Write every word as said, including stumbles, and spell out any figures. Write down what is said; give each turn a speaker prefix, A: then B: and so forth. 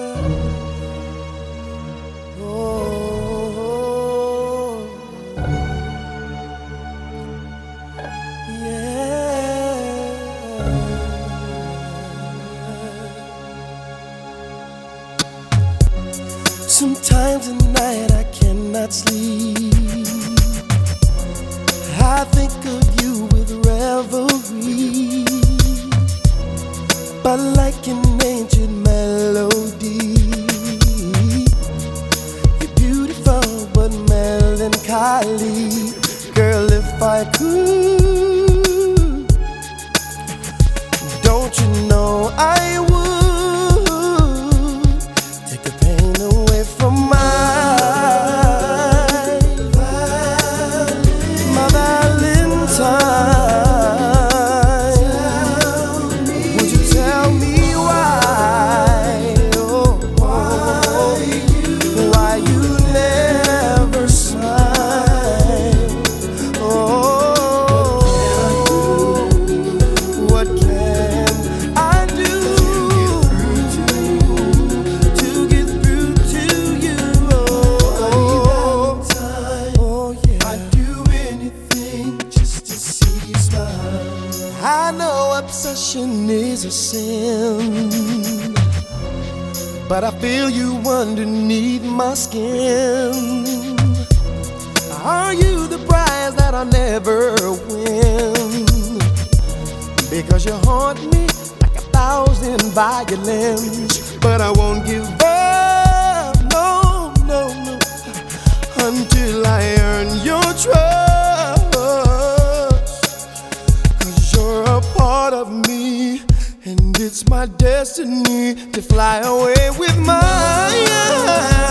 A: Oh, yeah. Sometimes at night I cannot sleep. I think of you with revelry, but like an ancient melody, you're beautiful but melancholy. Girl, if I could, don't you know I would take the pain away from my my Valentine. Would you tell me why? Oh, why you never sign? Oh, what can I do to get through to you? Oh, yeah. I'd do anything just to see you smile. I know obsession is a sin, but I feel you underneath my skin. Are you the prize that I'll never win? Because you haunt me like a thousand violins, but I won't give up, no, no, no, until I earn your trust. 'Cause you're a part of me, and it's my destiny to fly away with my